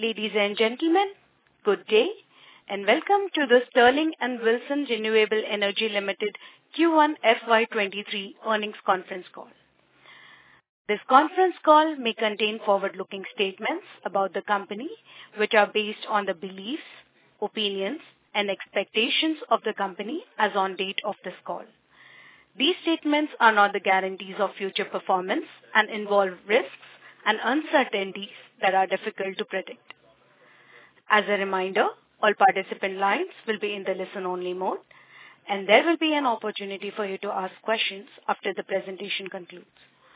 Ladies and gentlemen, good day, and welcome to the Sterling and Wilson Renewable Energy Limited Q1 FY23 earnings conference call. This conference call may contain forward-looking statements about the company, which are based on the beliefs, opinions, and expectations of the company as on date of this call. These statements are not the guarantees of future performance and involve risks and uncertainties that are difficult to predict. As a reminder, all participant lines will be in the listen-only mode, and there will be an opportunity for you to ask questions after the presentation concludes.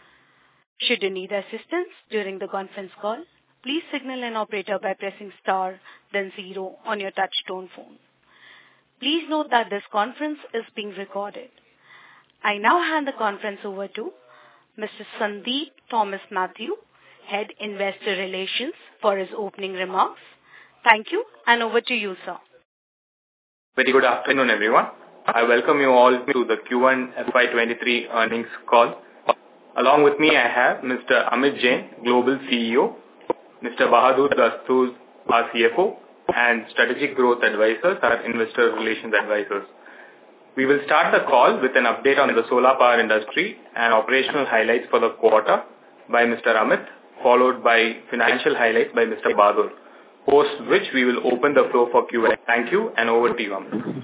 Should you need assistance during the conference call, please signal an operator by pressing star, then 0 on your touch-tone phone. Please note that this conference is being recorded. I now hand the conference over to Mr. Sandeep Thomas Mathew, Head Investor Relations, for his opening remarks. Thank you, and over to you, sir. Very good afternoon, everyone. I welcome you all to the Q1 FY23 earnings call. Along with me, I have Mr. Amit Jain, Global CEO, Mr. Bahadur Dastoor, our CFO, and Strategic Growth Advisors, our Investor Relations Advisors. We will start the call with an update on the solar power industry and operational highlights for the quarter by Mr. Amit, followed by financial highlights by Mr. Bahadur, post which we will open the floor for Q&A. Thank you, and over to you, Amit.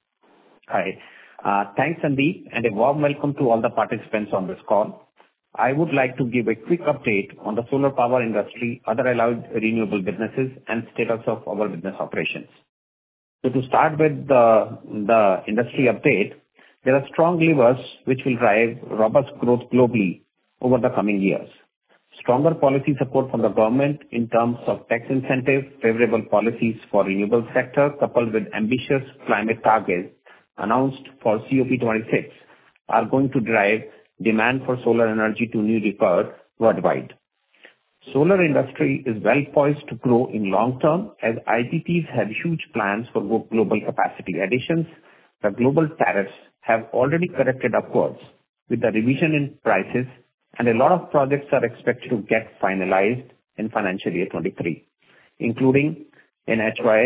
Hi. Thanks, Sandeep, and a warm welcome to all the participants on this call. I would like to give a quick update on the solar power industry, other allied renewable businesses, and status of our business operations. So to start with the industry update, there are strong levers which will drive robust growth globally over the coming years. Stronger policy support from the government in terms of tax incentive, favorable policies for renewable sector, coupled with ambitious climate targets announced for COP26, are going to drive demand for solar energy to new record worldwide. Solar industry is well poised to grow in long term as IPPs have huge plans for global capacity additions. The global tariffs have already corrected upwards with the revision in prices, and a lot of projects are expected to get finalized in financial year 23, including in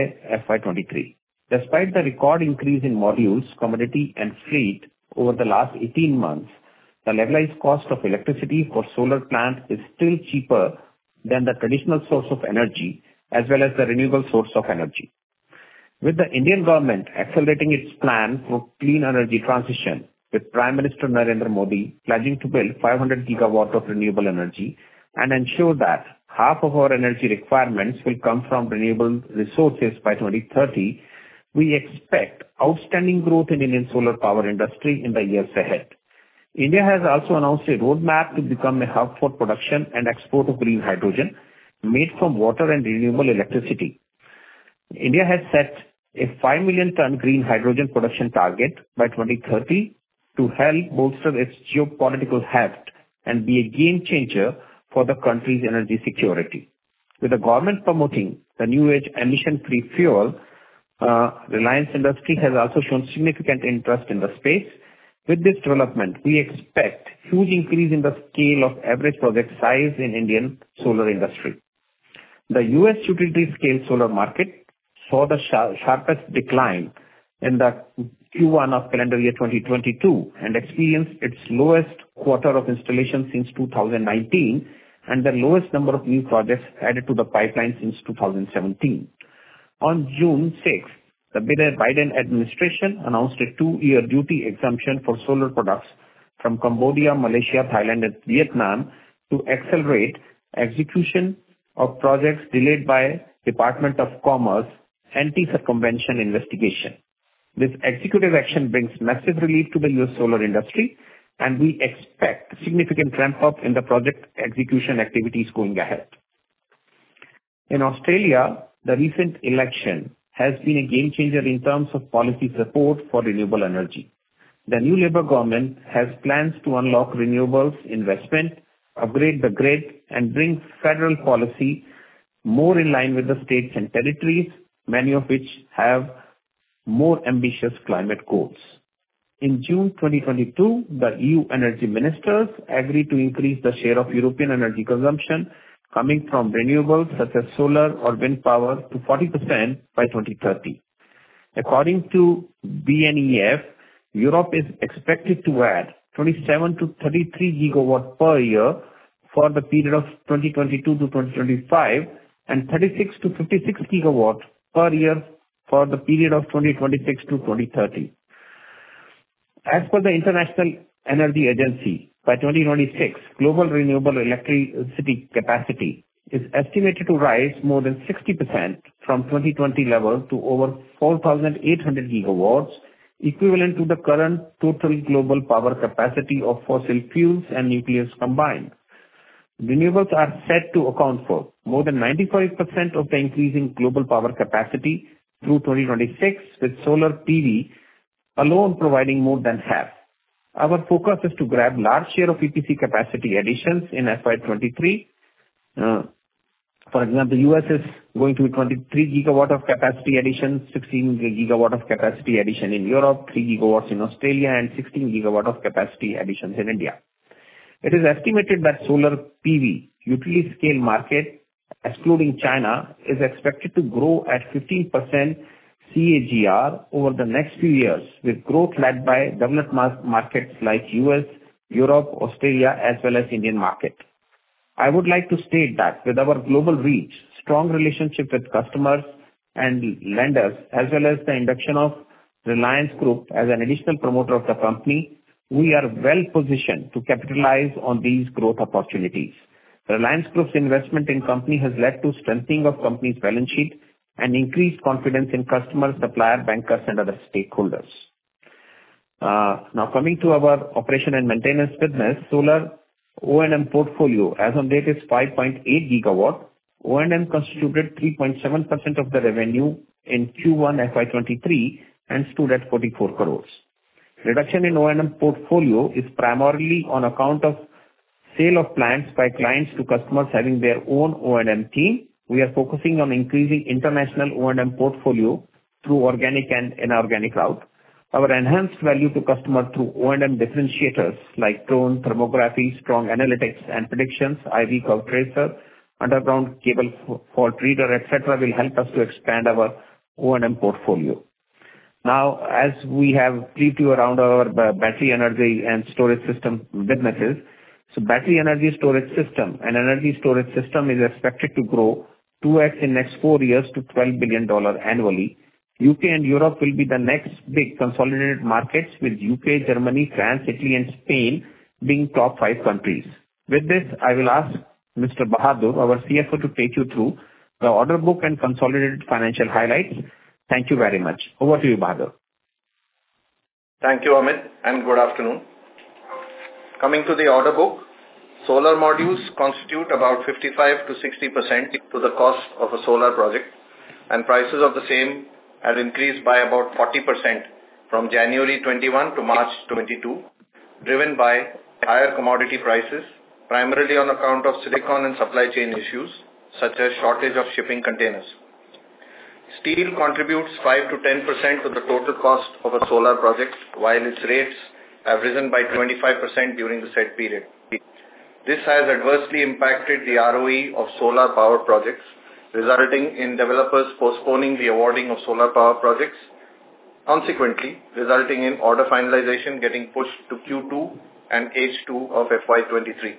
FY23. Despite the record increase in modules, commodity, and fleet over the last 18 months, the levelized cost of electricity for solar plant is still cheaper than the traditional source of energy as well as the renewable source of energy. With the Indian government accelerating its plan for clean energy transition, with Prime Minister Narendra Modi pledging to build 500 gigawatt of renewable energy and ensure that half of our energy requirements will come from renewable resources by 2030, we expect outstanding growth in Indian solar power industry in the years ahead. India has also announced a roadmap to become a hub for production and export of green hydrogen made from water and renewable electricity. India has set a 5 million ton green hydrogen production target by 2030 to help bolster its geopolitical heft and be a game changer for the country's energy security. With the government promoting the new age emission-free fuel, Reliance Industries has also shown significant interest in the space. With this development, we expect huge increase in the scale of average project size in Indian solar industry. The US utility scale solar market saw the sharpest decline in the Q1 of calendar year 2022 and experienced its lowest quarter of installation since 2019 and the lowest number of new projects added to the pipeline since 2017. On June 6th, the Biden administration announced a 2-year duty exemption for solar products from Cambodia, Malaysia, Thailand, and Vietnam to accelerate execution of projects delayed by Department of Commerce anti-circumvention investigation. This executive action brings massive relief to the US solar industry, and we expect significant ramp-up in the project execution activities going ahead. In Australia, the recent election has been a game changer in terms of policy support for renewable energy. The new Labour government has plans to unlock renewables investment, upgrade the grid, and bring federal policy more in line with the states and territories, many of which have more ambitious climate goals. In June 2022, the EU energy ministers agreed to increase the share of European energy consumption coming from renewables such as solar or wind power to 40% by 2030. According to BNEF, Europe is expected to add 27 to 33 gigawatt per year for the period of 2022 to 2025 and 36 to 56 gigawatt per year for the period of 2026 to 2030. As per the International Energy Agency, by 2026, global renewable electricity capacity is estimated to rise more than 60% from 2020 level to over 4,800 gigawatts, equivalent to the current total global power capacity of fossil fuels and nuclear combined. Renewables are set to account for more than 95% of the increasing global power capacity through 2026, with solar PV alone providing more than half. Our focus is to grab large share of EPC capacity additions in FY23. For example, US is going to be 23 gigawatt of capacity addition, 16 gigawatt of capacity addition in Europe, 3 gigawatts in Australia, and 16 gigawatt of capacity additions in India. It is estimated that solar PV utility scale market, excluding China, is expected to grow at 15% CAGR over the next few years, with growth led by developed markets like US, Europe, Australia, as well as Indian market. I would like to state that with our global reach, strong relationship with customers and lenders, as well as the induction of Reliance Group as an additional promoter of the company, we are well positioned to capitalize on these growth opportunities. Reliance Group's investment in company has led to strengthening of company's balance sheet and increased confidence in customers, supplier, bankers, and other stakeholders. Now coming to our operation and maintenance business, solar O&M portfolio as on date is 5.8 gigawatt. O&M constituted 3.7% of the revenue in Q1 FY23 and stood at 44 crores. Reduction in O&M portfolio is primarily on account of sale of plants by clients to customers having their own O&M team. We are focusing on increasing international O&M portfolio through organic and inorganic route. Our enhanced value to customer through O&M differentiators like drone, thermography, strong analytics and predictions, IV curve tracer, underground cable fault reader, etc. will help us to expand our O&M portfolio. Now, as we have briefed you around our battery energy and storage system businesses, so battery energy storage system and energy storage system is expected to grow 2x in next 4 years to $12 billion annually. UK and Europe will be the next big consolidated markets, with UK, Germany, France, Italy and Spain being top 5 countries. With this, I will ask Mr. Bahadur, our CFO, to take you through the order book and consolidated financial highlights. Thank you very much. Over to you, Bahadur. Thank you, Amit, and good afternoon. Coming to the order book, solar modules constitute about 55 to 60% to the cost of a solar project, and prices of the same have increased by about 40% from January 21 to March 22, driven by higher commodity prices, primarily on account of silicon and supply chain issues, such as shortage of shipping containers. Steel contributes 5 to 10% to the total cost of a solar project, while its rates have risen by 25% during the said period. This has adversely impacted the ROE of solar power projects, resulting in developers postponing the awarding of solar power projects, consequently resulting in order finalization getting pushed to Q2 and H2 of FY23.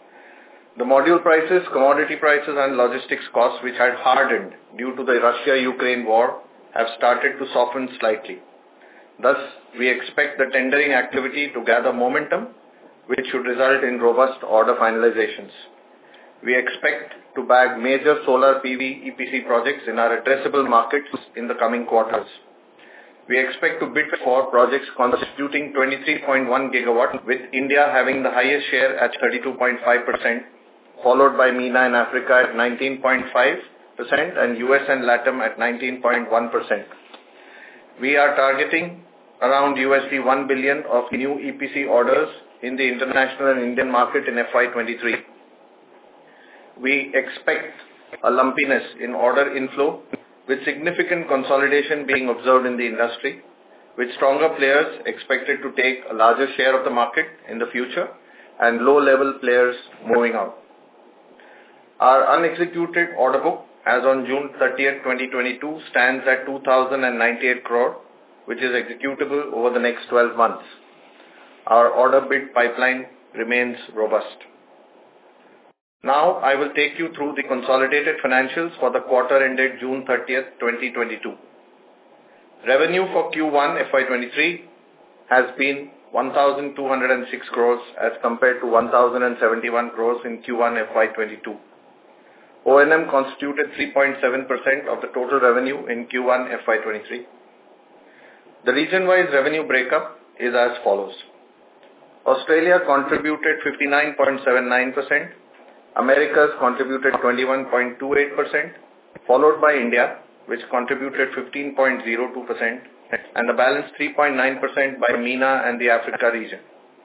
The module prices, commodity prices and logistics costs, which had hardened due to the Russia-Ukraine war, have started to soften slightly. Thus, we expect the tendering activity to gather momentum, which should result in robust order finalizations. We expect to bag major solar PV EPC projects in our addressable markets in the coming quarters. We expect to bid for projects constituting 23.1 gigawatt, with India having the highest share at 32.5%, followed by MENA and Africa at 19.5% and US and LATAM at 19.1%. We are targeting around $1 billion of new EPC orders in the international and Indian market in FY23. We expect a lumpiness in order inflow, with significant consolidation being observed in the industry, with stronger players expected to take a larger share of the market in the future and low-level players moving out. Our unexecuted order book as on June 30th, 2022 stands at 2,098 crore, which is executable over the next 12 months. Our order bid pipeline remains robust. Now, I will take you through the consolidated financials for the quarter ended June 30th, 2022. Revenue for Q1 FY23 has been 1,206 crores as compared to 1,071 crores in Q1 FY22. O&M constituted 3.7% of the total revenue in Q1 FY23. The region-wise revenue breakup is as follows. Australia contributed 59.79%, Americas contributed 21.28%, followed by India, which contributed 15.02%, and the balance 3.9% by MENA and the Africa region.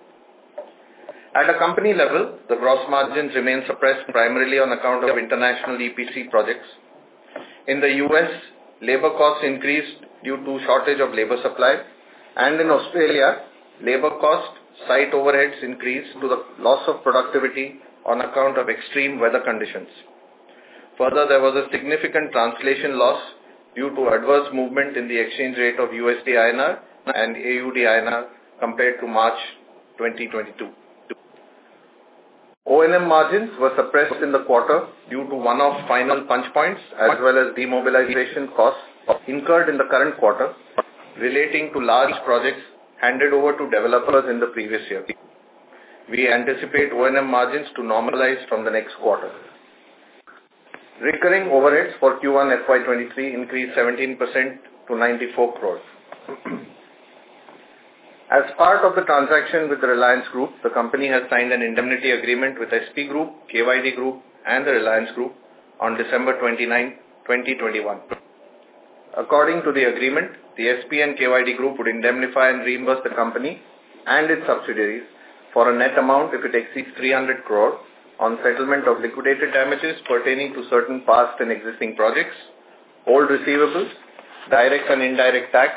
At a company level, the gross margins remain suppressed primarily on account of international EPC projects. In the US, labor costs increased due to shortage of labor supply, and in Australia, labor cost, site overheads increased to the loss of productivity on account of extreme weather conditions. Further, there was a significant translation loss due to adverse movement in the exchange rate of USD INR and AUD INR compared to March 2022. O&M margins were suppressed in the quarter due to one-off final punch points as well as demobilization costs incurred in the current quarter relating to large projects handed over to developers in the previous year. We anticipate O&M margins to normalize from the next quarter. Recurring overheads for Q1 FY23 increased 17% to 94 crores. As part of the transaction with the Reliance Group, the company has signed an indemnity agreement with SP Group, KYD Group, and the Reliance Group on December 29, 2021. According to the agreement, the SP and KYD Group would indemnify and reimburse the company and its subsidiaries for a net amount if it exceeds 300 crore on settlement of liquidated damages pertaining to certain past and existing projects, old receivables, direct and indirect tax,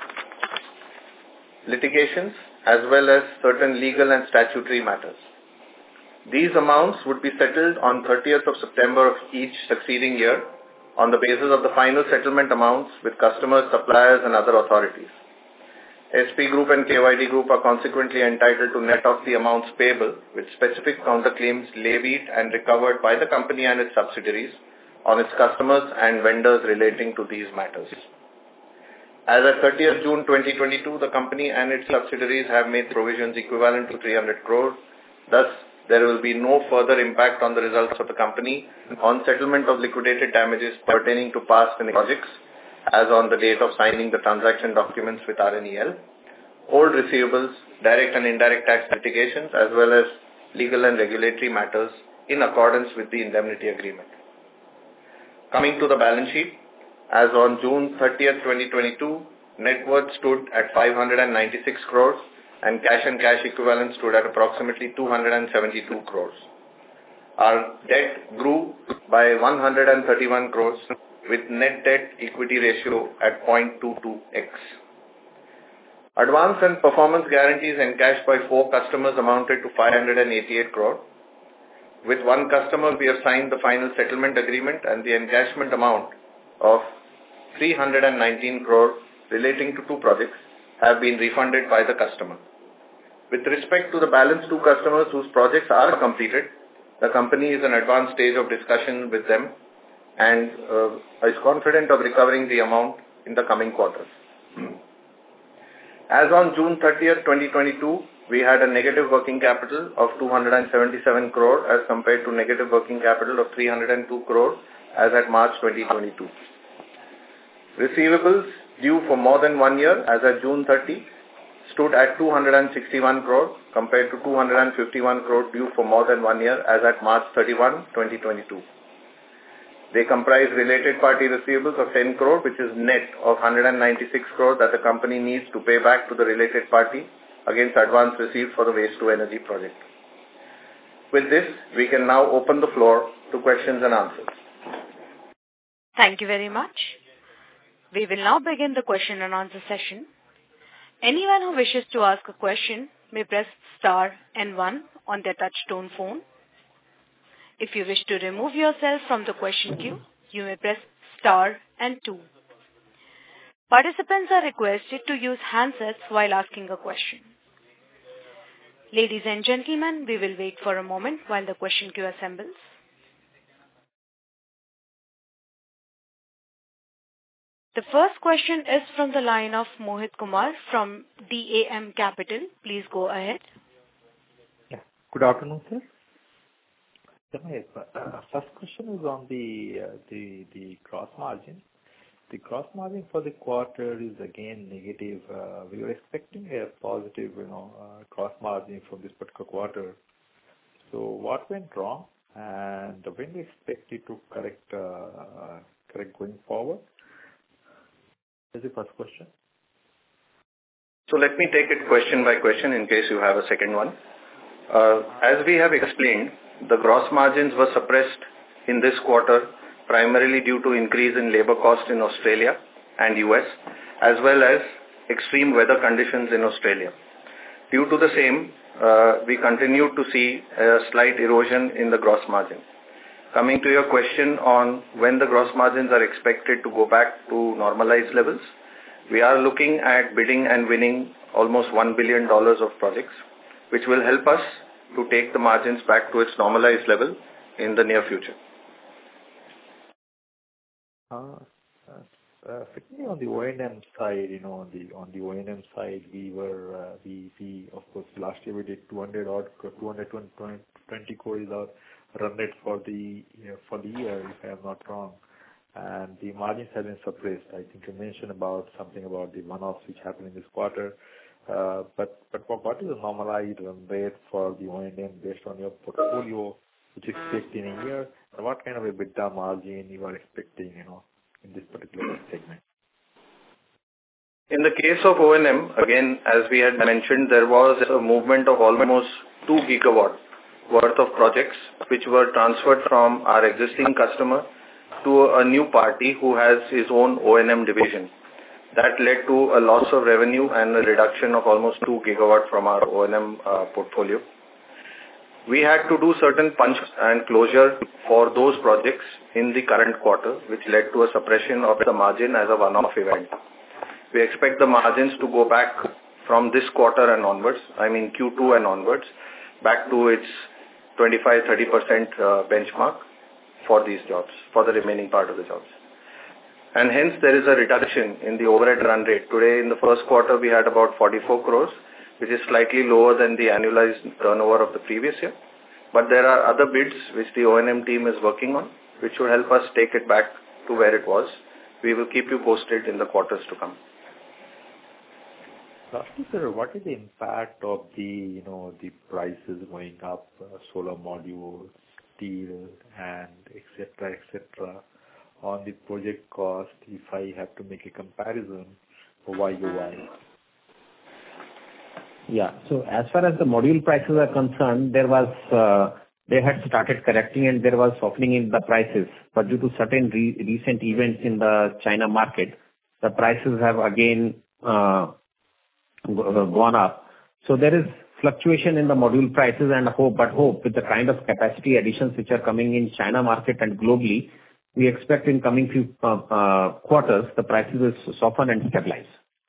litigations, as well as certain legal and statutory matters. These amounts would be settled on 30th of September of each succeeding year on the basis of the final settlement amounts with customers, suppliers, and other authorities. SP Group and KYD Group are consequently entitled to net off the amounts payable with specific counterclaims levied and recovered by the company and its subsidiaries on its customers and vendors relating to these matters. As of 30th June 2022, the company and its subsidiaries have made provisions equivalent to 300 crore. Thus, there will be no further impact on the results of the company on settlement of liquidated damages pertaining to past and projects as on the date of signing the transaction documents with RNEL, old receivables, direct and indirect tax litigations, as well as legal and regulatory matters in accordance with the indemnity agreement. Coming to the balance sheet, as on June 30th, 2022, net worth stood at 596 crores and cash equivalents stood at approximately 272 crores. Our debt grew by 131 crores with net debt equity ratio at 0.22x. Advance and performance guarantees encashed by 4 customers amounted to 588 crore. With one customer, we have signed the final settlement agreement and the encashment amount of 319 crore relating to 2 projects have been refunded by the customer. With respect to the balance 2 customers whose projects are completed, the company is in advanced stage of discussion with them and is confident of recovering the amount in the coming quarters. As on June 30th, 2022, we had a negative working capital of 277 crore as compared to negative working capital of 302 crore as at March 2022. Receivables due for more than 1 year as at June 30 stood at 261 crore compared to 251 crore due for more than 1 year as at March 31, 2022. They comprise related party receivables of 10 crore, which is net of 196 crore that the company needs to pay back to the related party against advance received for the waste to energy project. With this, we can now open the floor to questions and answers. Thank you very much. We will now begin the question and answer session. Anyone who wishes to ask a question may press star and 1 on their touch-tone phone. If you wish to remove yourself from the question queue, you may press star and 2. Participants are requested to use handsets while asking a question. Ladies and gentlemen, we will wait for a moment while the question queue assembles. The first question is from the line of Mohit Kumar from DAM Capital. Please go ahead. Yeah. Good afternoon, sir. So my first question is on the gross margin. The gross margin for the quarter is again negative. We were expecting a positive, gross margin from this particular quarter. So what went wrong, and when we expect it to correct going forward? That's the first question. So let me take it question by question in case you have a second one. As we have explained, the gross margins were suppressed in this quarter primarily due to increase in labor cost in Australia and US, as well as extreme weather conditions in Australia. Due to the same, we continue to see a slight erosion in the gross margin. Coming to your question on when the gross margins are expected to go back to normalized levels, we are looking at bidding and winning almost $1 billion of projects, which will help us to take the margins back to its normalized level in the near future. Particularly on the O&M side, on the O&M side, we of course last year we did 220 crores of run rate for the year, if I am not wrong, and the margins have been suppressed. I think you mentioned something about the one-offs which happened in this quarter. But what is the normalized run rate for the O&M based on your portfolio, which you expect in a year, and what kind of a EBITDA margin you are expecting, in this particular segment? In the case of O&M, again, as we had mentioned, there was a movement of almost 2 gigawatt worth of projects which were transferred from our existing customer to a new party who has his own O&M division. That led to a loss of revenue and a reduction of almost 2 gigawatt from our O&M portfolio. We had to do certain punch and closure for those projects in the current quarter, which led to a suppression of the margin as a one-off event. We expect the margins to go back from this quarter and onwards, Q2 and onwards, back to its 25-30% benchmark for these jobs, for the remaining part of the jobs. And hence there is a reduction in the overhead run rate. Today in the first quarter we had about 44 crores, which is slightly lower than the annualized turnover of the previous year. But there are other bids which the O&M team is working on, which will help us take it back to where it was. We will keep you posted in the quarters to come. Lastly, sir, what is the impact of the prices going up, solar modules, steel, and etc., on the project cost, if I have to make a comparison for YOY? Yeah. So as far as the module prices are concerned, they had started correcting and there was softening in the prices. But due to certain recent events in the China market, the prices have again gone up. So there is fluctuation in the module prices, and hope with the kind of capacity additions which are coming in China market and globally, we expect in coming few quarters the prices will soften and stabilize.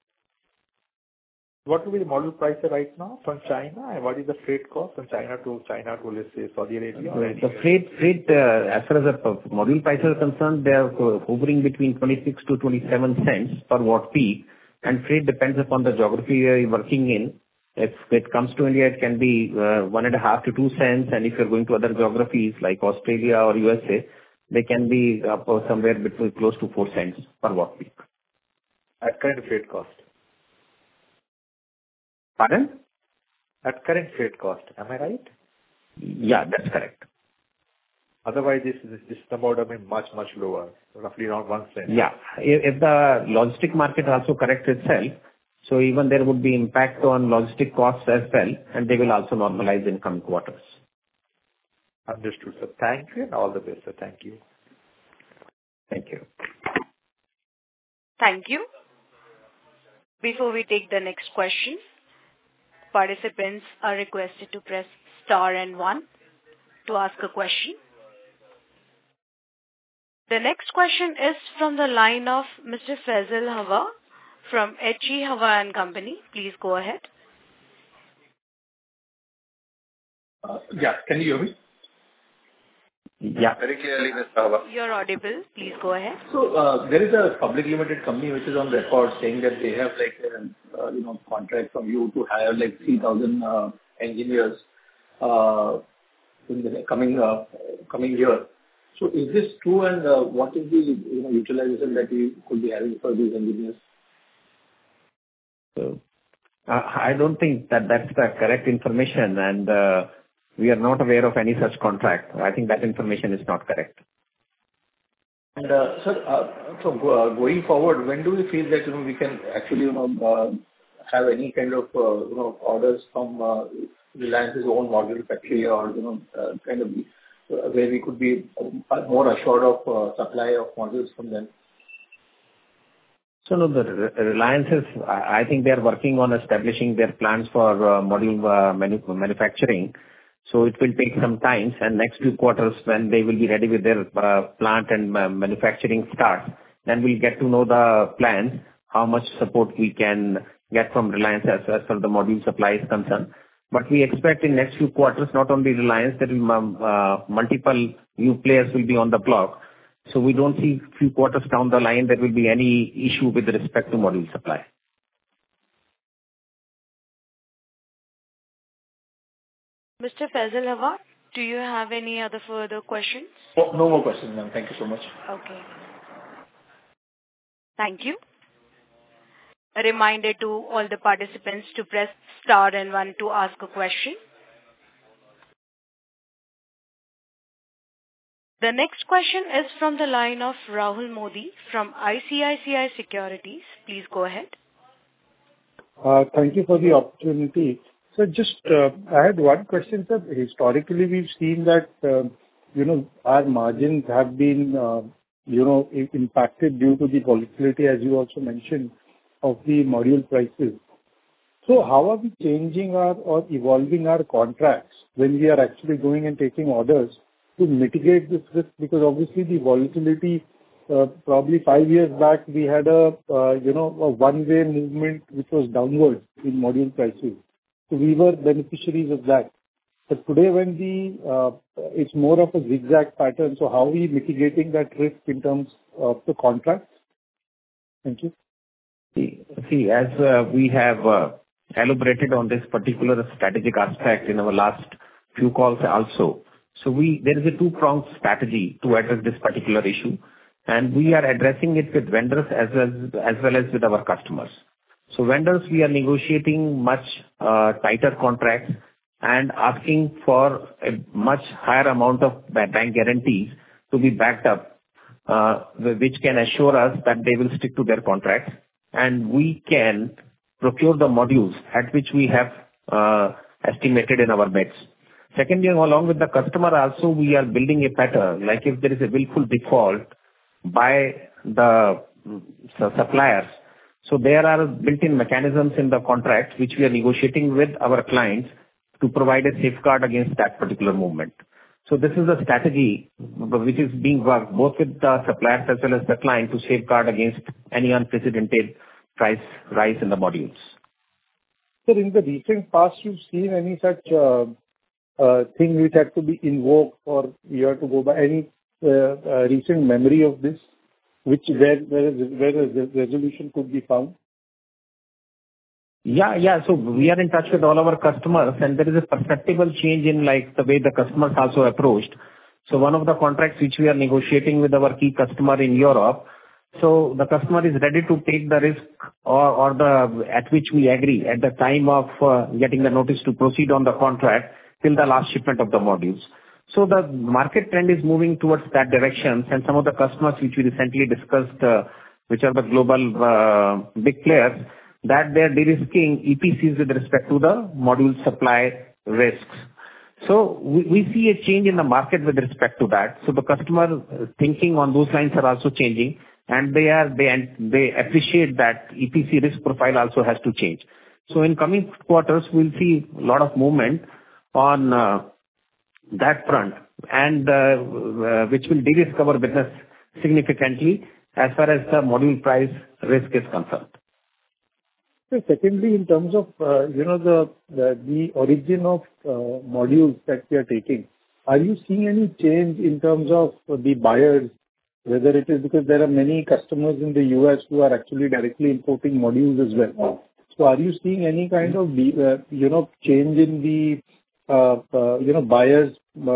What will be the module price right now from China, and what is the freight cost from China to let's say Saudi Arabia? The freight as far as the module prices are concerned, they are hovering between 26 to 27 cents per watt peak, and freight depends upon the geography you're working in. If it comes to India, it can be 1.5 to 2 cents, and if you're going to other geographies like Australia or USA, they can be up somewhere between close to 4 cents per watt peak. At current freight cost? Pardon? At current freight cost, am I right? Yeah, that's correct. Otherwise, this number would have been much lower, roughly around 1 cent. Yeah. If the logistic market also corrects itself, so even there would be impact on logistic costs as well, and they will also normalize in coming quarters. Understood, sir. Thank you, and all the best, sir. Thank you. Thank you. Thank you. Before we take the next question, participants are requested to press star and 1 to ask a question. The next question is from the line of Mr. Faisal Hawa from H.G. Hawa and Company. Please go ahead. Yeah, can you hear me? Yeah. Very clearly, Mr. Hawa. You're audible. Please go ahead. So there is a public limited company which is on record saying that they have contract from you to hire 3,000 engineers in the coming year. So is this true, and what is the utilization that we could be having for these engineers? So I don't think that that's the correct information, and we are not aware of any such contract. I think that information is not correct. And sir, so going forward, when do we feel that we can actually have any kind of orders from Reliance's own module factory, or kind of where we could be more assured of supply of modules from them? So no, the Reliance is, I think they are working on establishing their plans for module manufacturing. So it will take some time, and next 2 quarters when they will be ready with their plant and manufacturing start, then we'll get to know the plans, how much support we can get from Reliance as far as the module supply is concerned. But we expect in next few quarters, not only Reliance, there will multiple new players will be on the block. So we don't see few quarters down the line there will be any issue with respect to module supply. Mr. Faisal Hawa, do you have any other further questions? Oh, no more questions, ma'am. Thank you so much. Okay. Thank you. A reminder to all the participants to press star and 1 to ask a question. The next question is from the line of Rahul Modi from ICICI Securities. Please go ahead. Thank you for the opportunity. So just, I had one question, sir. Historically, we've seen that, our margins have been, impacted due to the volatility, as you also mentioned, of the module prices. So how are we changing or evolving our contracts when we are actually going and taking orders to mitigate this risk? Because obviously the volatility, probably 5 years back, we had a one-way movement which was downward in module prices. So we were beneficiaries of that. But today when it's more of a zigzag pattern, so how are we mitigating that risk in terms of the contracts? Thank you. See, as we have elaborated on this particular strategic aspect in our last few calls also. So there is a 2-pronged strategy to address this particular issue, and we are addressing it with vendors as well as with our customers. So vendors, we are negotiating much tighter contracts and asking for a much higher amount of bank guarantees to be backed up, which can assure us that they will stick to their contracts, and we can procure the modules at which we have estimated in our bids. Secondly, along with the customer also, we are building a pattern, like if there is a willful default by the suppliers. So there are built-in mechanisms in the contract which we are negotiating with our clients to provide a safeguard against that particular movement. So this is a strategy which is being worked both with the suppliers as well as the client to safeguard against any unprecedented price rise in the modules. Sir, in the recent past, you've seen any such thing which had to be invoked, or you have to go by any recent memory of this, where a resolution could be found? Yeah. So we are in touch with all our customers, and there is a perceptible change in the way the customers also approached. So one of the contracts which we are negotiating with our key customer in Europe, so the customer is ready to take the risk or the at which we agree at the time of getting the notice to proceed on the contract till the last shipment of the modules. So the market trend is moving towards that direction, and some of the customers which we recently discussed, which are the global big players, that they are de-risking EPCs with respect to the module supply risks. So we see a change in the market with respect to that. So the customer thinking on those lines are also changing, and they appreciate that EPC risk profile also has to change. So in coming quarters, we'll see a lot of movement on that front, and which will de-risk our business significantly as far as the module price risk is concerned. So secondly, in terms of, the origin of modules that we are taking, are you seeing any change in terms of the buyers, whether it is because there are many customers in the U.S. who are actually directly importing modules as well? So are you seeing any kind of, change in the, buyers,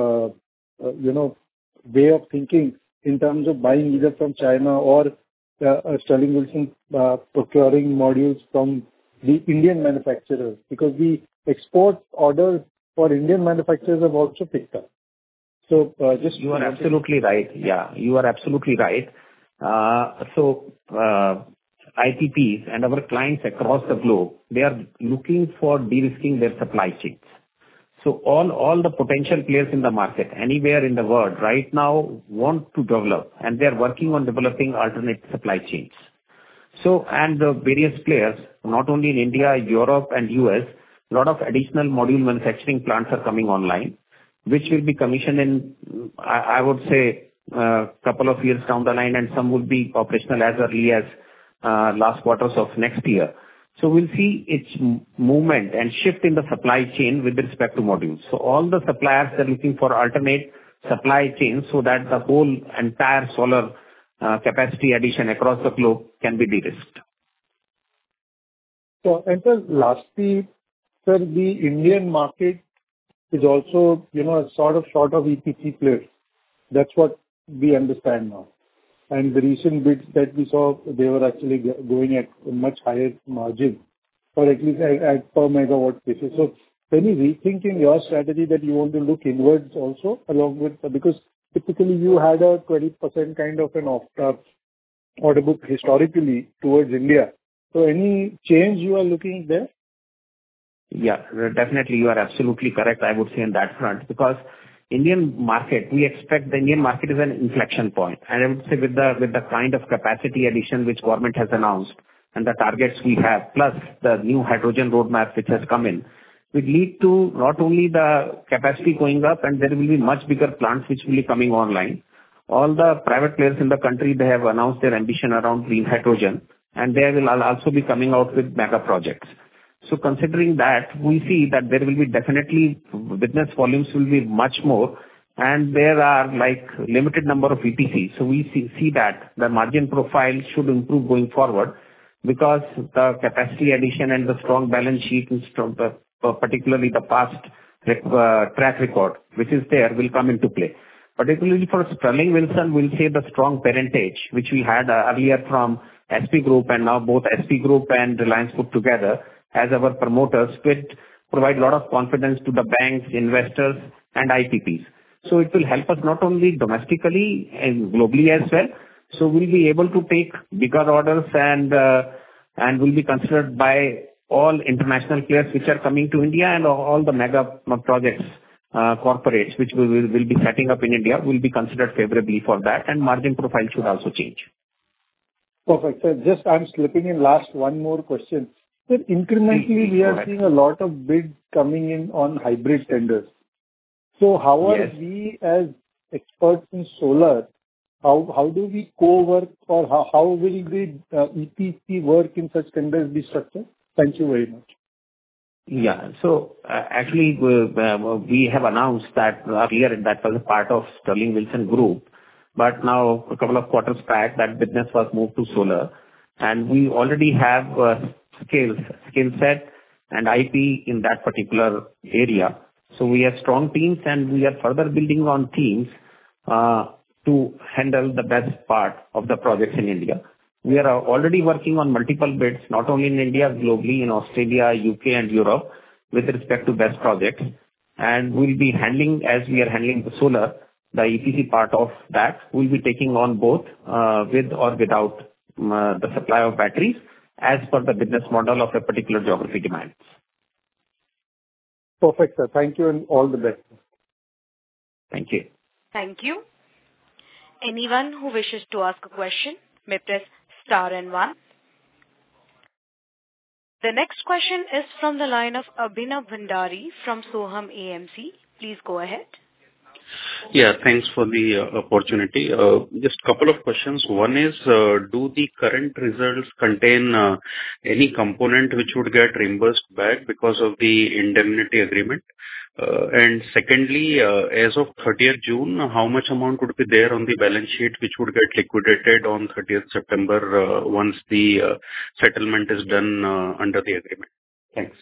way of thinking in terms of buying either from China or Sterling Wilson procuring modules from the Indian manufacturers? Because the export orders for Indian manufacturers have also picked up. So You are absolutely right. Yeah, you are absolutely right. IPPs and our clients across the globe, they are looking for de-risking their supply chains. So all the potential players in the market, anywhere in the world right now, want to develop, and they are working on developing alternate supply chains. So, and the various players, not only in India, Europe and US, a lot of additional module manufacturing plants are coming online, which will be commissioned in, I would say, couple of years down the line, and some will be operational as early as last quarters of next year. So we'll see its movement and shift in the supply chain with respect to modules. So all the suppliers are looking for alternate supply chains so that the whole entire solar capacity addition across the globe can be de-risked. So, and sir, lastly, sir, the Indian market is also, a sort of short of EPC players. That's what we understand now. And the recent bids that we saw, they were actually going at a much higher margin, or at least at per megawatt basis. So any rethink in your strategy that you want to look inwards also along with, because typically you had a 20% kind of an order book historically towards India. So any change you are looking there? Yeah, definitely. You are absolutely correct, I would say, on that front, because Indian market, we expect the Indian market is an inflection point. And I would say with the kind of capacity addition which government has announced and the targets we have, plus the new hydrogen roadmap which has come in, will lead to not only the capacity going up, and there will be much bigger plants which will be coming online. All the private players in the country, they have announced their ambition around green hydrogen, and they will also be coming out with mega projects. So considering that, we see that there will be definitely business volumes will be much more, and there are like limited number of EPCs. So we see that the margin profile should improve going forward, because the capacity addition and the strong balance sheet and strong, particularly the past track record, which is there, will come into play. Particularly for Sterling Wilson, we'll say the strong parentage, which we had earlier from SP Group, and now both SP Group and Reliance put together as our promoters, will provide a lot of confidence to the banks, investors and IPPs. So it will help us not only domestically and globally as well. So we'll be able to take bigger orders and will be considered by all international players which are coming to India, and all the mega projects, corporates which we will be setting up in India will be considered favorably for that, and margin profile should also change. Perfect. So just I'm slipping in last one more question. So incrementally, we are seeing a lot of bids coming in on hybrid tenders. So how are we as experts in solar, how do we co-work, or how will the EPC work in such tenders be structured? Thank you very much. Yeah. So actually, we have announced that earlier that was a part of Sterling Wilson Group, but now a couple of quarters back, that business was moved to solar, and we already have skill set and IP in that particular area. So we have strong teams, and we are further building on teams to handle the best part of the projects in India. We are already working on multiple bids, not only in India, globally, in Australia, UK and Europe, with respect to best projects. And we'll be handling, as we are handling the solar, the EPC part of that, we'll be taking on both with or without the supply of batteries, as per the business model of a particular geography demands. Perfect, sir. Thank you, and all the best. Thank you. Thank you. Anyone who wishes to ask a question may press star and 1. The next question is from the line of Abhinav Bhandari from Soham AMC. Please go ahead. Yeah, thanks for the opportunity. Just a couple of questions. One is, do the current results contain any component which would get reimbursed back because of the indemnity agreement? And secondly, as of 30th June, how much amount would be there on the balance sheet which would get liquidated on 30th September once the settlement is done under the agreement? Thanks.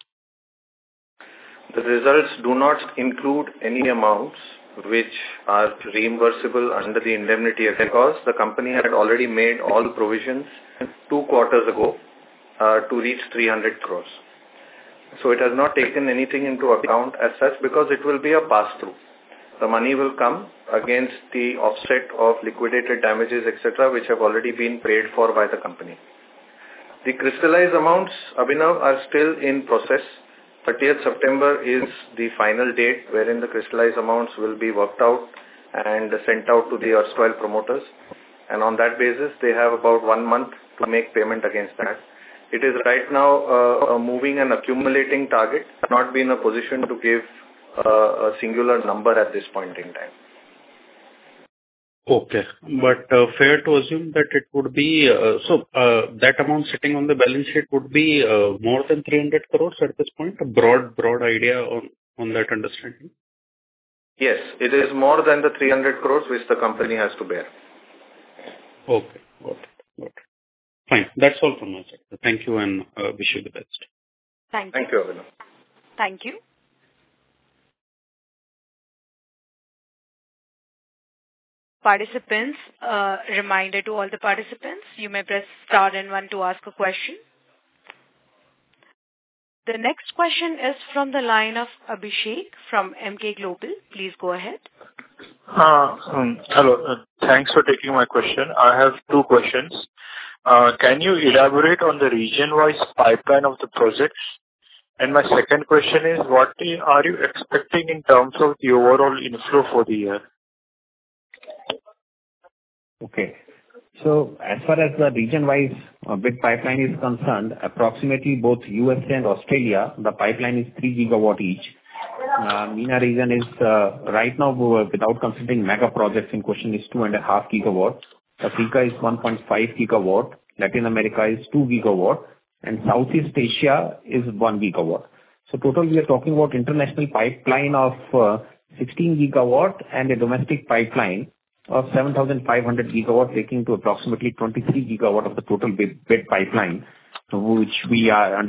The results do not include any amounts which are reimbursable under the indemnity because the company had already made all provisions 2 quarters ago to reach 300 crores. So it has not taken anything into account as such because it will be a pass-through. The money will come against the offset of liquidated damages, etc., which have already been paid for by the company. The crystallized amounts, Abhinav, are still in process. 30th September is the final date wherein the crystallized amounts will be worked out and sent out to the erstwhile promoters. And on that basis, they have about 1 month to make payment against that. It is right now a moving and accumulating target, not be in a position to give a singular number at this point in time. Okay. But fair to assume that it would be, that amount sitting on the balance sheet would be more than 300 crores at this point? A broad idea on that understanding? Yes, it is more than the 300 crores which the company has to bear. Okay. Got it. Fine. That's all from my side. Thank you and wish you the best. Thank you. Thank you, Abhinav. Thank you. Participants, reminder to all the participants, you may press star and 1 to ask a question. The next question is from the line of Abhishek from Emkay Global. Please go ahead. Hello. Thanks for taking my question. I have 2 questions. Can you elaborate on the region-wise pipeline of the projects? And my second question is, what are you expecting in terms of the overall inflow for the year? Okay. So as far as the region-wise bid pipeline is concerned, approximately both USA and Australia, the pipeline is 3 gigawatt each. MENA region is right now, without considering mega projects in question, is 2.5 gigawatts. Africa is 1.5 gigawatt. Latin America is 2 gigawatt. And Southeast Asia is 1 gigawatt. So total, we are talking about international pipeline of 16 gigawatt and a domestic pipeline of 7,500 gigawatt, taking to approximately 23 gigawatt of the total bid pipeline, which we are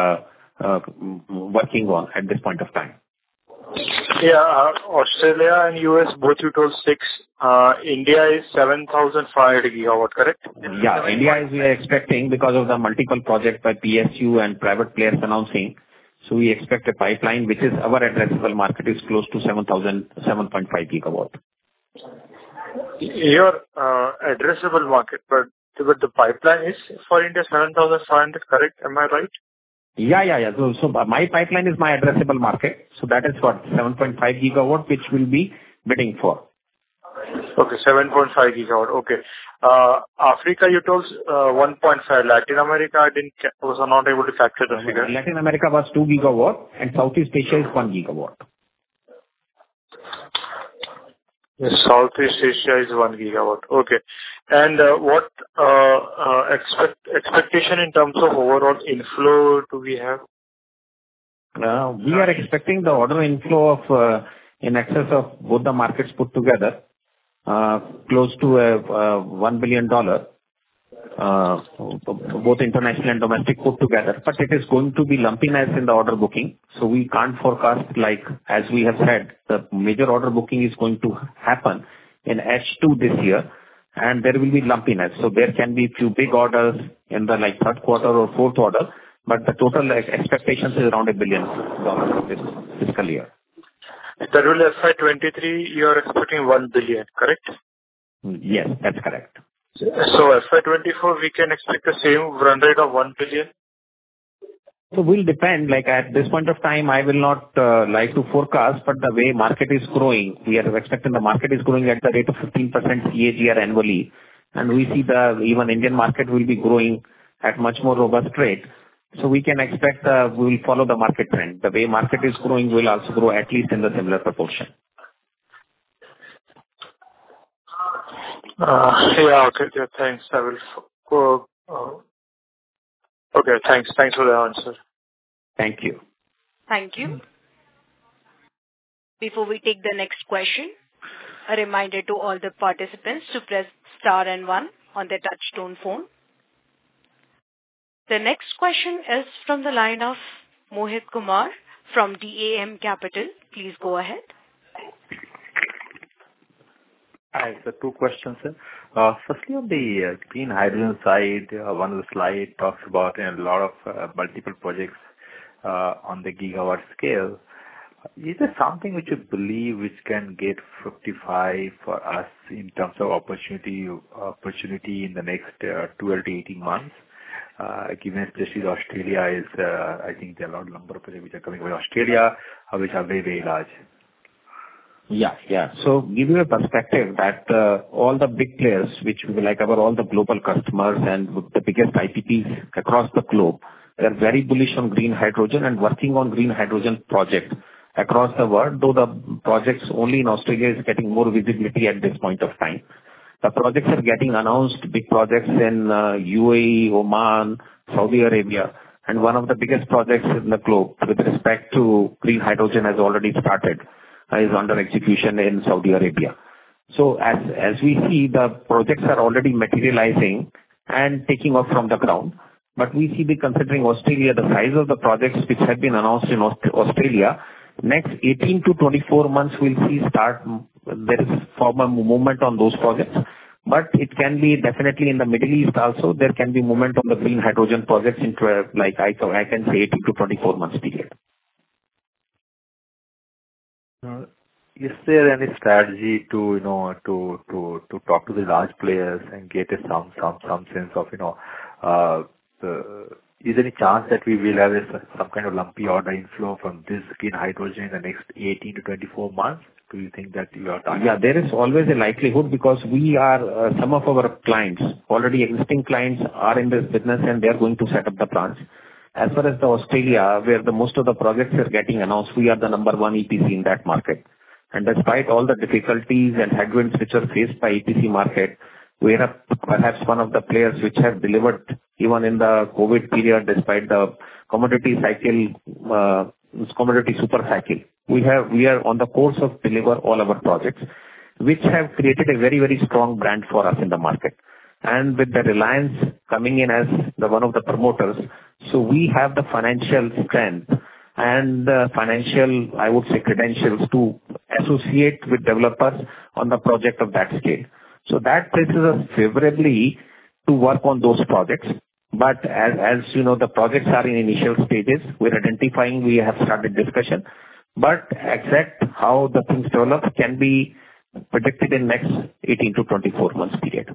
working on at this point of time. Yeah, Australia and US, both you told 6. India is 7,500 gigawatt, correct? Yeah, India is, we are expecting because of the multiple projects by PSU and private players announcing. So we expect a pipeline which is our addressable market is close to 7.5 gigawatt. Your addressable market, but the pipeline is for India 7,500, correct? Am I right? Yeah. So my pipeline is my addressable market. So that is what 7.5 gigawatt, which will be bidding for. Okay, 7.5 gigawatt. Okay. Africa, you told 1.5. Latin America, I was not able to capture the figure. Latin America was 2 gigawatt and Southeast Asia is 1 gigawatt. Yes, Southeast Asia is 1 gigawatt. Okay. And what expectation in terms of overall inflow do we have? We are expecting the order inflow of in excess of both the markets put together, close to $1 billion, both international and domestic put together. But it is going to be lumpiness in the order booking. So we can't forecast, like as we have said, the major order booking is going to happen in H2 this year. And there will be lumpiness. So there can be few big orders in the like 3rd quarter or 4th order. But the total expectations is around $1 billion this fiscal year. That will FY23, you are expecting 1 billion, correct? Yes, that's correct. So FY24, we can expect the same run rate of 1 billion? So will depend, like at this point of time, I will not like to forecast, but the way market is growing, we are expecting the market is growing at the rate of 15% CAGR annually. And we see the even Indian market will be growing at much more robust rate. So we can expect we will follow the market trend. The way market is growing will also grow at least in the similar proportion. Yeah, okay. Yeah, thanks. I will go. Okay, thanks. Thanks for the answer. Thank you. Thank you. Before we take the next question, a reminder to all the participants to press star and 1 on their touchtone phone. The next question is from the line of Mohit Kumar from DAM Capital. Please go ahead. Hi, so 2 questions, sir. Firstly, on the green hydrogen side, one of the slides talks about a lot of multiple projects on the gigawatt scale. Is there something which you believe which can get fructify for us in terms of opportunity in the next 12 to 18 months? Given especially Australia is, I think there are a lot of number of projects which are coming from Australia, which are very, very large. Yeah. So give you a perspective that all the big players, which we like all the global customers and the biggest IPPs across the globe, they're very bullish on green hydrogen and working on green hydrogen projects across the world, though the projects only in Australia is getting more visibility at this point of time. The projects are getting announced, big projects in UAE, Oman, Saudi Arabia, and one of the biggest projects in the globe with respect to green hydrogen has already started, is under execution in Saudi Arabia. So as we see, the projects are already materializing and taking off from the ground. But we see considering Australia, the size of the projects which have been announced in Australia, next 18 to 24 months we'll see there is formal movement on those projects. But it can be definitely in the Middle East also, there can be movement on the green hydrogen projects into like I can say 18 to 24 months period. Is there any strategy to talk to the large players and get some sense of is there any chance that we will have some kind of lumpy order inflow from this green hydrogen in the next 18 to 24 months? Do you think that you are targeting? Yeah, there is always a likelihood because we are some of our clients, already existing clients, are in this business and they are going to set up the plants. As far as the Australia, where the most of the projects are getting announced, we are the number 1 EPC in that market. And despite all the difficulties and headwinds which are faced by EPC market, we are perhaps one of the players which have delivered even in the COVID period, despite the commodity super cycle. We are on the course of deliver all our projects, which have created a very, very strong brand for us in the market. And with the Reliance coming in as one of the promoters, so we have the financial strength and financial, I would say, credentials to associate with developers on the project of that scale. So that places us favorably to work on those projects. But as you know, the projects are in initial stages. We're identifying, we have started discussion. But exact how the things develop can be predicted in next 18 to 24 months period.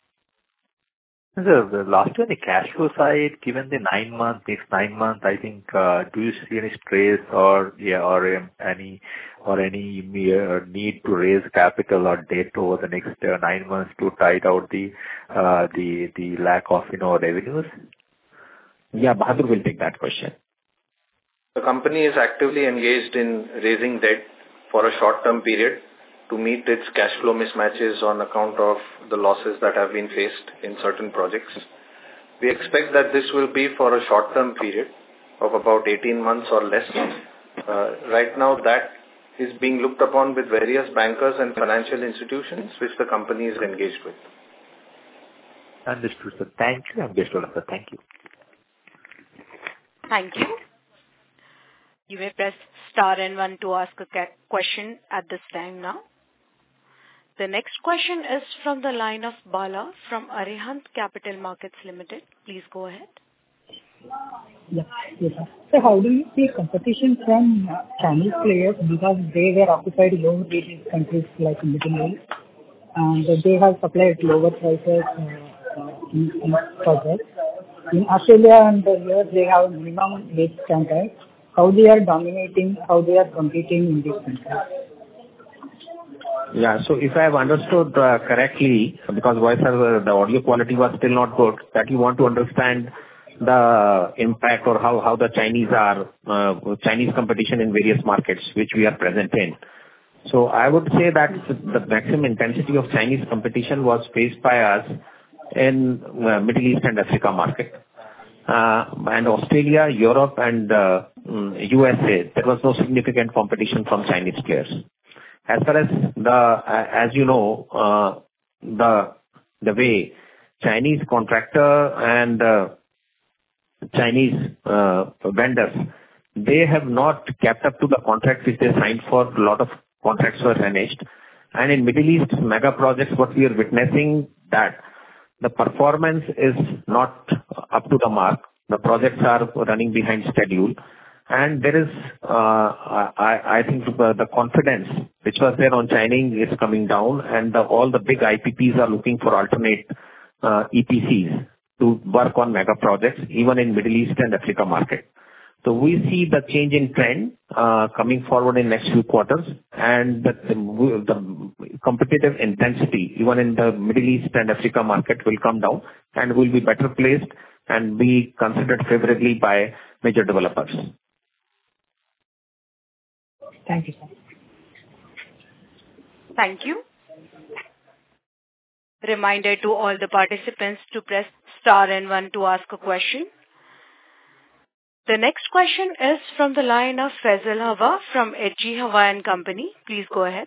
The last one, the cash flow side, given the next 9 months, I think, do you see any stress or any need to raise capital or debt over the next 9 months to tide out the lack of revenues? Yeah, Bahadur will take that question. The company is actively engaged in raising debt for a short-term period to meet its cash flow mismatches on account of the losses that have been faced in certain projects. We expect that this will be for a short-term period of about 18 months or less. Right now, that is being looked upon with various bankers and financial institutions which the company is engaged with. Understood, sir. Thank you. I'm best of luck, sir. Thank you. Thank you. You may press star and 1 to ask a question at this time now. The next question is from the line of Bala from Arihant Capital Markets Limited. Please go ahead. Yes, sir. So how do you see competition from Chinese players because they were occupied lower rated countries like Middle East and they have supplied lower prices in projects. In Australia and the US, they have minimum wage standards. How they are dominating, how they are competing in these countries? Yeah, so if I have understood correctly, because the audio quality was still not good, that you want to understand the impact or how the Chinese competition in various markets which we are present in. So I would say that the maximum intensity of Chinese competition was faced by us in Middle East and Africa market. And Australia, Europe, and USA, there was no significant competition from Chinese players. As far as as you know, the way Chinese contractor and Chinese vendors, they have not kept up to the contract which they signed for. A lot of contracts were vanished. And in Middle East mega projects, what we are witnessing that the performance is not up to the mark. The projects are running behind schedule. And there is, I think the confidence which was there on Chinese is coming down, and all the big IPPs are looking for alternate EPCs to work on mega projects, even in Middle East and Africa market. So we see the change in trend coming forward in next few quarters, and the competitive intensity, even in the Middle East and Africa market, will come down and will be better placed and be considered favorably by major developers. Thank you, sir. Thank you. Reminder to all the participants to press star and 1 to ask a question. The next question is from the line of Faisal Hawa from HG Hawa & Company. Please go ahead.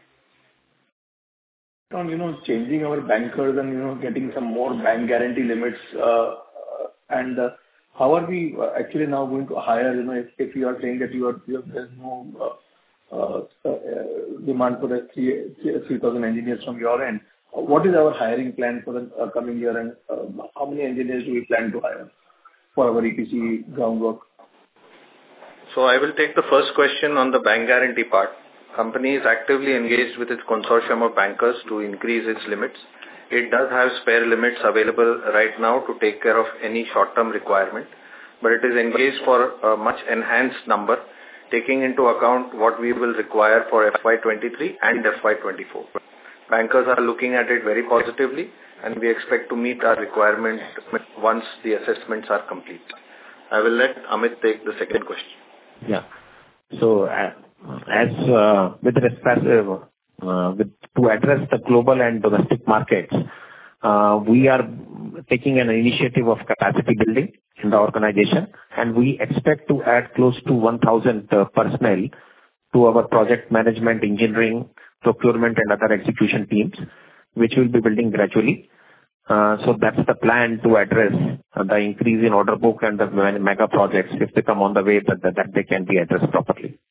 On, changing our bankers and, getting some more bank guarantee limits, and how are we actually now going to hire, if you are saying that there's no demand for the 3,000 engineers from your end. What is our hiring plan for the coming year, and how many engineers do we plan to hire for our EPC groundwork? So I will take the first question on the bank guarantee part. Company is actively engaged with its consortium of bankers to increase its limits. It does have spare limits available right now to take care of any short-term requirement, but it is engaged for a much enhanced number, taking into account what we will require for FY23 and FY24. Bankers are looking at it very positively, and we expect to meet our requirement once the assessments are complete. I will let Amit take the second question. Yeah. So, with respect to address the global and domestic markets, we are taking an initiative of capacity building in the organization, and we expect to add close to 1,000 personnel to our project management, engineering, procurement, and other execution teams, which will be building gradually. So that's the plan to address the increase in order book and the mega projects if they come on the way that they can be addressed properly.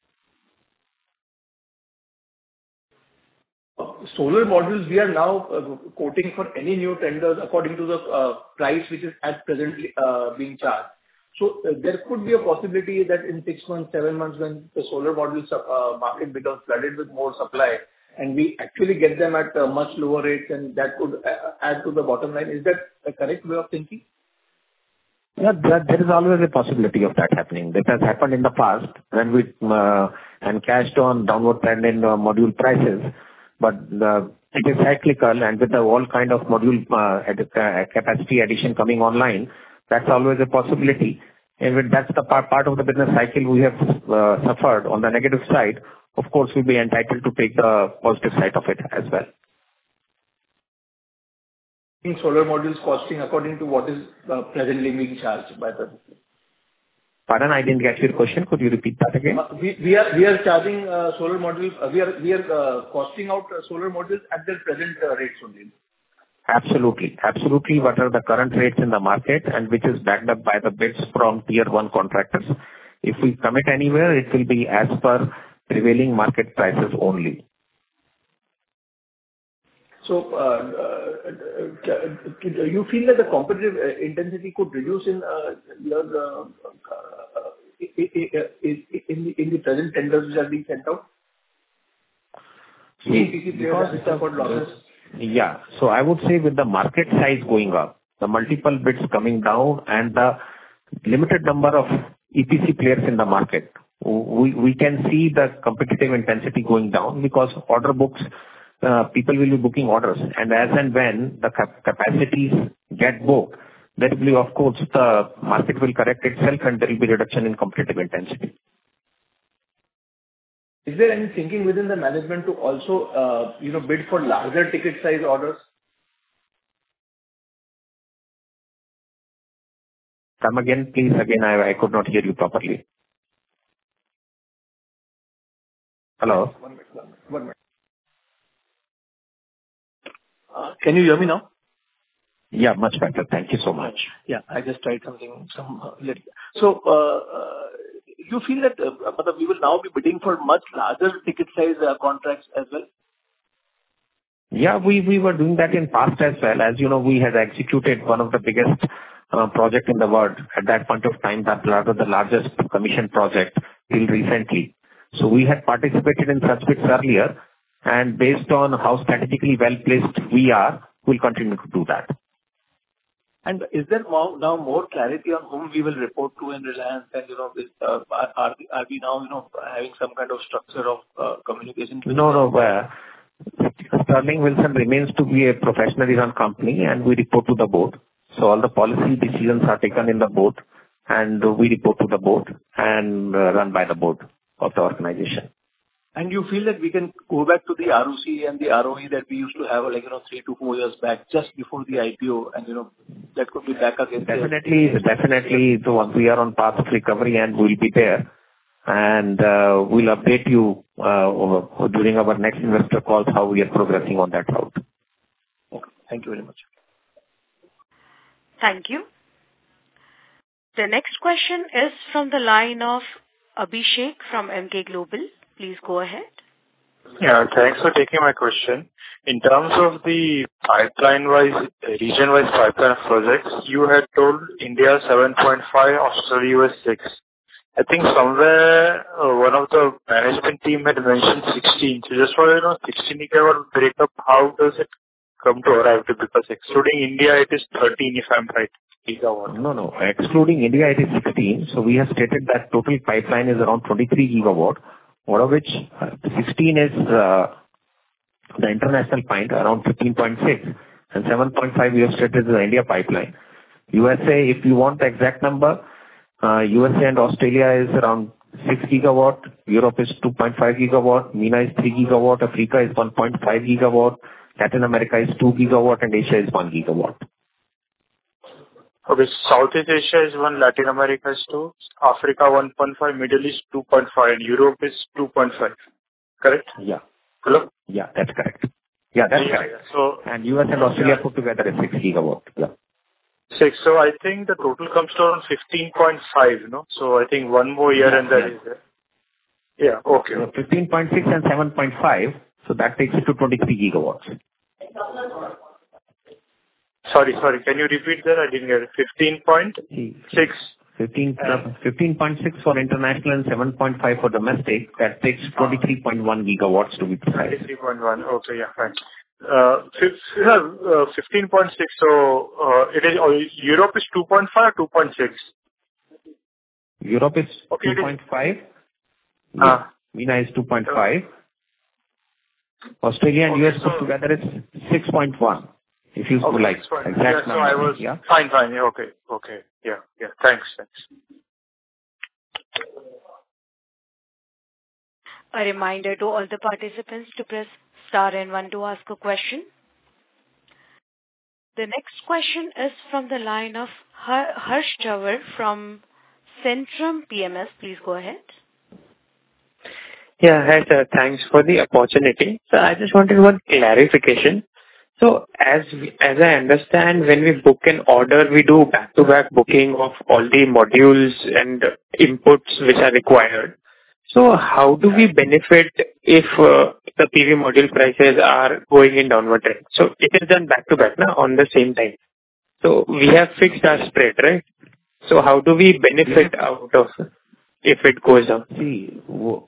Solar modules, we are now quoting for any new tenders according to the price which is at presently being charged. So there could be a possibility that in 6 months, 7 months, when the solar modules market becomes flooded with more supply, and we actually get them at much lower rates, and that could add to the bottom line. Is that the correct way of thinking? Yeah, there is always a possibility of that happening. That has happened in the past when we encashed on downward trend in module prices. But it is cyclical, and with the all kind of module capacity addition coming online, that's always a possibility. And that's the part of the business cycle we have suffered on the negative side. Of course, we'll be entitled to take the positive side of it as well. Solar modules costing according to what is presently being charged by the... Pardon, I didn't get your question. Could you repeat that again? We are charging solar modules. We are costing out solar modules at their present rates only. Absolutely. Absolutely. What are the current rates in the market, and which is backed up by the bids from tier 1 contractors. If we commit anywhere, it will be as per prevailing market prices only. So, you feel that the competitive intensity could reduce in the present tenders which are being sent out? Yeah. So I would say with the market size going up, the multiple bids coming down, and the limited number of EPC players in the market, we can see the competitive intensity going down, because order books, people will be booking orders, and as and when the capacities get booked, there will be, of course, the market will correct itself, and there will be reduction in competitive intensity. is there any thinking within the management to also, bid for larger ticket size orders? Come again, please. Again, I could not hear you properly. Hello? One minute. Can you hear me now? Yeah, much better. Thank you so much. Yeah, I just tried something. So, you feel that we will now be bidding for much larger ticket size contracts as well? Yeah, we were doing that in past as well. As you know, we had executed one of the biggest project in the world at that point of time, that rather the largest commission project till recently. So we had participated in such bids earlier, and based on how strategically well placed we are, we'll continue to do that. And is there now more clarity on whom we will report to in Reliance? And, are we now, having some kind of structure of communication? No. Sterling Wilson remains to be a professionally run company, and we report to the board. So all the policy decisions are taken in the board, and we report to the board and run by the board of the organization. And you feel that we can go back to the ROC and the ROE that we used to have, 3 to 4 years back, just before the IPO, and, that could be back again? Definitely. So we are on path of recovery, and we'll be there. And we'll update you during our next investor calls how we are progressing on that route. Okay. Thank you very much. Thank you. The next question is from the line of Abhishek from Emkay Global. Please go ahead. Yeah, thanks for taking my question. In terms of the pipeline-wise, region-wise pipeline of projects, you had told India 7.5, Australia US 6. I think somewhere one of the management team had mentioned 16. So just for 16 gigawatt breakup, how does it come to arrive to? Because excluding India, it is 13, if I'm right, gigawatt. No. Excluding India, it is 16. So we have stated that total pipeline is around 23 gigawatt, out of which 16 is the international point, around 15.6, and 7.5 we have stated is the India pipeline. USA, if you want the exact number, USA and Australia is around 6 gigawatt, Europe is 2.5 gigawatt, MENA is 3 gigawatt, Africa is 1.5 gigawatt, Latin America is 2 gigawatt, and Asia is 1 gigawatt. Okay, Southeast Asia is 1, Latin America is 2, Africa 1.5, Middle East 2.5, and Europe is 2.5. Correct? Yeah. Hello? Yeah, that's correct. Correct. Yeah. So, and US and Australia put together is 6 gigawatt. Yeah. 6. So I think the total comes to around 15.5, So I think one more year and that is there. Yeah, okay. So 15.6 and 7.5, so that takes it to 23 gigawatts. Sorry. Can you repeat that? I didn't get it. 15.6. 15.6 for international and 7.5 for domestic. That takes 23.1 gigawatts to be precise. 23.1. Okay, yeah, fine. 15.6. So it is Europe is 2.5 or 2.6? Europe is 2.5. MENA is 2.5. Australia and US put together is 6.1. If you like exact number. Fine. Okay. Yeah. Thanks. A reminder to all the participants to press star and 1 to ask a question. The next question is from the line of Harsh Jawar from Centrum PMS. Please go ahead. Yeah, hi sir. Thanks for the opportunity. So I just wanted one clarification. So as I understand, when we book an order, we do back-to-back booking of all the modules and inputs which are required. So how do we benefit if the PV module prices are going in downward trend? So it is done back-to-back now on the same time. So we have fixed our spread, right? So how do we benefit out of if it goes down? See,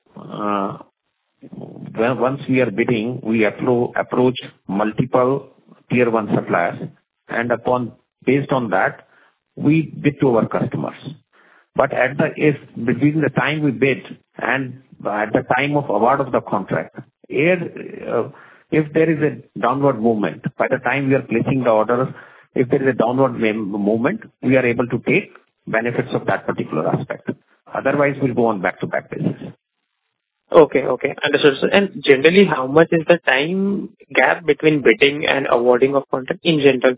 once we are bidding, we approach multiple tier 1 suppliers, and based on that, we bid to our customers. But between the time we bid and at the time of award of the contract, if there is a downward movement, by the time we are placing the order, if there is a downward movement, we are able to take benefits of that particular aspect. Otherwise, we'll go on back-to-back basis. Okay. Understood, sir. And generally, how much is the time gap between bidding and awarding of contract in general?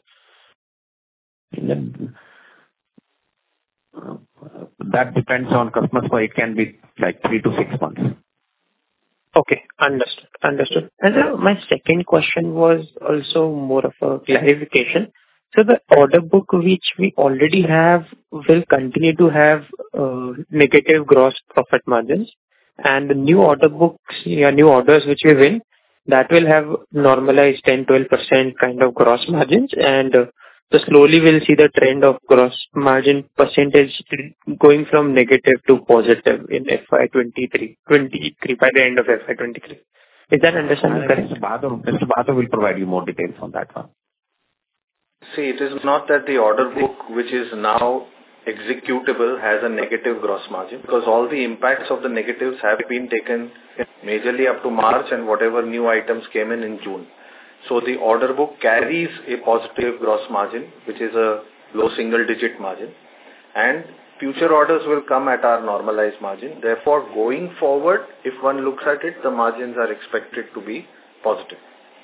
That depends on customers, but it can be like 3 to 6 months. Okay. Understood. And my second question was also more of a clarification. So the order book which we already have will continue to have negative gross profit margins, and the new order books, new orders which we win, that will have normalized 10-12% kind of gross margins, and so slowly we'll see the trend of gross margin percentage going from negative to positive in FY23 by the end of FY23. Is that understanding correct? Mr. Bahadur will provide you more details on that one. See, it is not that the order book which is now executable has a negative gross margin, because all the impacts of the negatives have been taken majorly up to March and whatever new items came in June. So the order book carries a positive gross margin, which is a low single-digit margin, and future orders will come at our normalized margin. Therefore, going forward, if one looks at it, the margins are expected to be positive.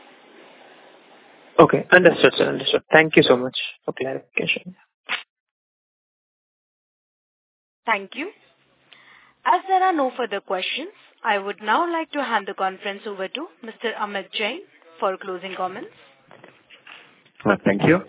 Okay. Understood, sir. Understood. Thank you so much for clarification. Thank you. As there are no further questions, I would now like to hand the conference over to Mr. Amit Jain for closing comments. Thank you.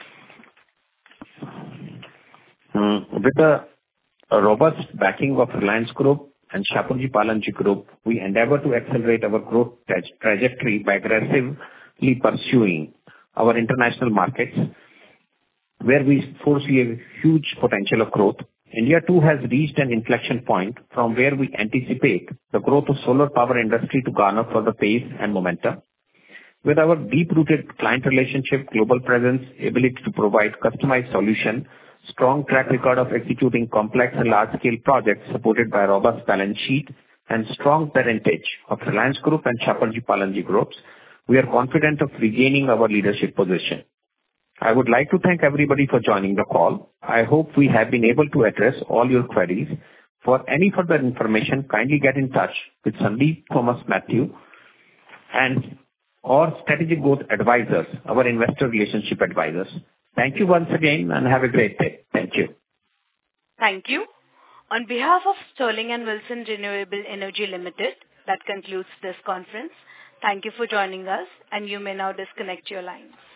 With the robust backing of Reliance Group and Shapoorji Pallonji Group, we endeavor to accelerate our growth trajectory by aggressively pursuing our international markets, where we foresee a huge potential of growth. India too has reached an inflection point from where we anticipate the growth of solar power industry to garner further pace and momentum. With our deep-rooted client relationship, global presence, ability to provide customized solution, strong track record of executing complex and large-scale projects supported by a robust balance sheet, and strong parentage of Reliance Group and Shapoorji Pallonji Groups, we are confident of regaining our leadership position. I would like to thank everybody for joining the call. I hope we have been able to address all your queries. For any further information, kindly get in touch with Sandeep Thomas Mathew and or Strategic Growth Advisors, our investor relationship advisors. Thank you once again and have a great day. Thank you. Thank you. On behalf of Sterling and Wilson Renewable Energy Limited, that concludes this conference. Thank you for joining us, and you may now disconnect your lines.